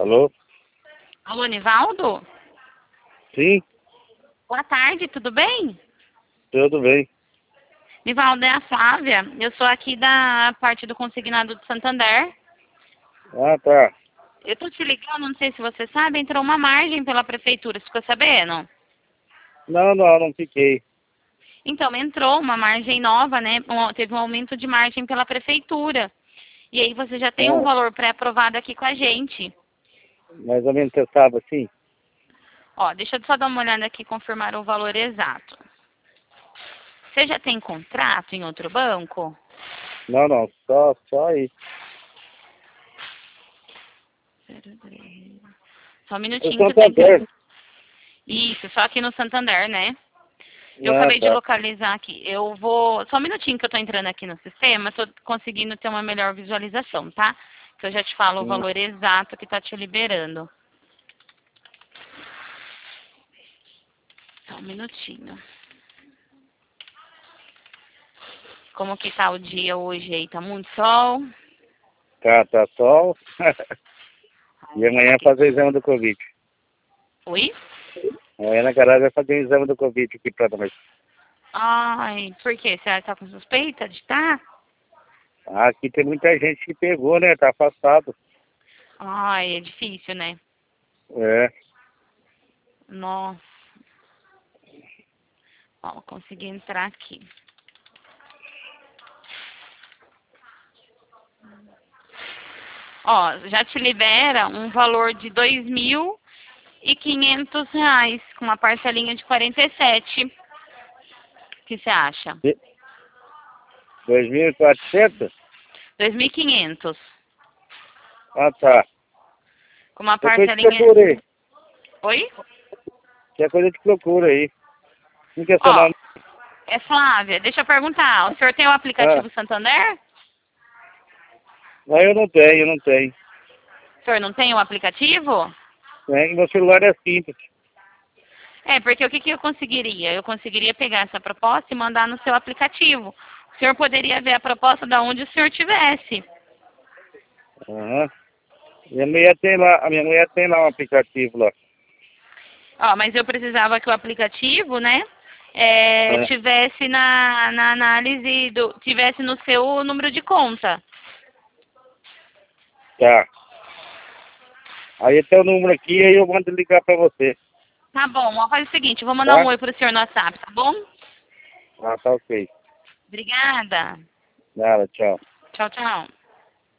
Alô? Alô, Nivaldo? Sim, Boa tarde, tudo bem? tudo bem. Nivaldo, é a Flávia. Eu sou aqui da parte do consignado do Santander. Ah, tá. Eu tô te ligando, não sei se você sabe, entrou uma margem pela prefeitura, você ficou sabendo? Não fiquei. Então, entrou uma margem nova, né? Teve um aumento de margem pela prefeitura. E aí você já tem um Ah, valor pré-aprovado aqui com a gente. mais ou menos você sabe assim? Ó, deixa eu só dar uma olhada aqui e confirmar o valor exato. Você já tem contrato em outro banco? Não, só aí. Só um O minutinho que eu tô entrando. Santander. Isso, só aqui no Santander, né? Eu Ah, acabei de tá. localizar aqui. Eu vou. Só um minutinho que eu tô entrando aqui no sistema, tô conseguindo ter uma melhor visualização, tá? Que eu já te falo o Hum. valor exato que tá te liberando. Só um minutinho. Como que tá o dia hoje aí? Tá muito sol? Tá sol. E amanhã Aqui. fazer o exame do Covid. Oi? Amanhã na garagem vai fazer o exame do Covid aqui pra nós. Ai, por quê? Você tá com suspeita de tá? Ah, aqui tem muita gente que pegou, né? Tá afastado. Ai, é difícil, né? É. Nossa. Ó, consegui entrar aqui. Ó, já te libera um valor de R$ 2.500, com uma parcelinha de 47. O que você acha? 2.400? 2.500, Ah, tá. com uma Que coisa de parcelinha... procura aí. Oi? Que coisa de procura aí. Não quer seu Ó, nome? é Flávia, deixa eu perguntar. O senhor tem o Ah, aplicativo Santander? mas eu não tenho. O senhor não tem o aplicativo? Meu celular é simples. É, porque o que que eu conseguiria? Eu conseguiria pegar essa proposta e mandar no seu aplicativo. O senhor poderia ver a proposta da onde o senhor tivesse. Aham. A minha mulher tem lá um aplicativo lá. Ó, mas eu precisava que o aplicativo, né, É, tivesse na análise tivesse no seu número de conta. tá. Aí tem o número aqui, aí eu mando ligar pra você, Tá bom, ó, faz o seguinte, eu vou mandar um tá? oi pro senhor no WhatsApp, tá bom? Ah, tá ok. Obrigada. Nada, tchau. Tchau, tchau.